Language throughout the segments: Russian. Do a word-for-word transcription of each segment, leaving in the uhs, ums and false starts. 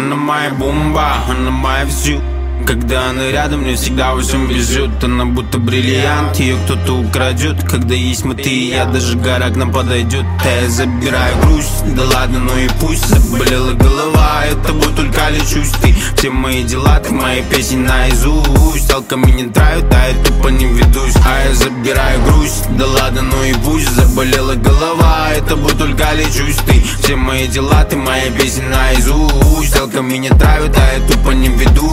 Она моя бомба, она моя всю. Когда она рядом, мне всегда во всем везет. Она будто бриллиант, ее кто-то украдет. Когда есть мы, ты и я, даже гора к нам подойдет. Да я забираю грусть, да ладно, ну и пусть. Заболела голова, я тобой только лечусь. Ты все мои дела, ты мои песни наизусть. Алками не травят, а я тупо не ведусь. А я забираю грусть, да ладно, ну и пусть. Заболела голова, я тобой только лечусь. Ты все мои дела, ты мои песни наизусть. Алками не травят, а я тупо не ведусь.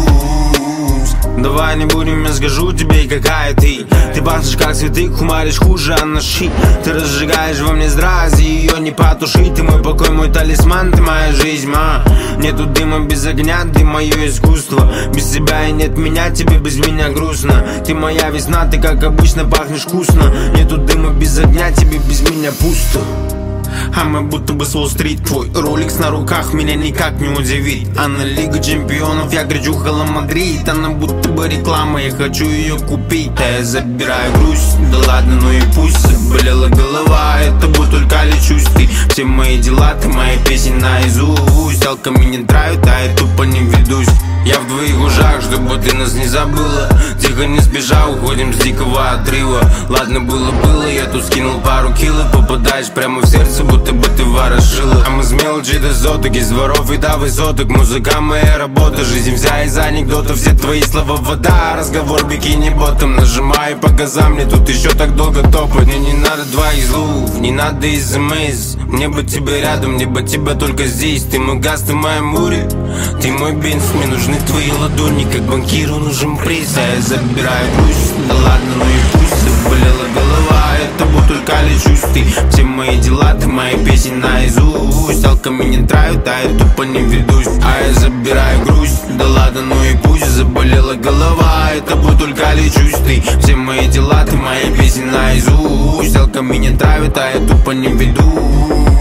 Давай не будем, я скажу тебе, какая ты. Ты пахнешь как цветы, хумаришь хуже анаши. Ты разжигаешь во мне страсть, ее не потушить. Ты мой покой, мой талисман, ты моя жизнь, ма. Нету дыма без огня, ты мое искусство. Без тебя и нет меня, тебе без меня грустно. Ты моя весна, ты как обычно пахнешь вкусно. Нету дыма без огня, тебе без меня пусто. А мы будто бы с Уолл-стрит. Твой роликс на руках меня никак не удивит. Она Лига Чемпионов, я кричу Хала Мадрид. Она будто бы реклама, я хочу ее купить. Да я забираю грусть, да ладно, ну и пусть. Заболела голова, я тобой только лечусь. Ты все мои дела, ты мои песни наизусть. Алками не травят, а я тупо не ведусь. Я в двоих ужах, чтобы ты нас не забыла. Тихо не спеша, уходим с дикого отрыва. Ладно, было-было, я тут скинул пару кило. Попадаешь прямо в сердце, будто бы ты ворошила. А мы с мелочи до соток, из дворов и до высоток. Музыка моя работа, жизнь вся из анекдотов. Все твои слова вода, разговор бикини-ботом. Нажимаю по газам, мне тут еще так долго топать. Мне не надо двоих злов, не надо смс. Мне бы тебя рядом, мне бы тебя только здесь. Ты мой газ, ты моя мури, ты мой бенз. Мне нужны твои ладони, как банкиру нужен приз. А я забираю грусть, да ладно, ну и пусть. Заболела голова, я тобой только лечусь. Ты все мои дела, ты мои песни наизусть. Алками не травят, а я тупо не ведусь. А я забираю грусть, да ладно, ну и пусть. Заболела голова, я тобой только лечусь. Ты все мои дела, ты мои песни наизусть. Алками не травят, а я тупо не ведусь.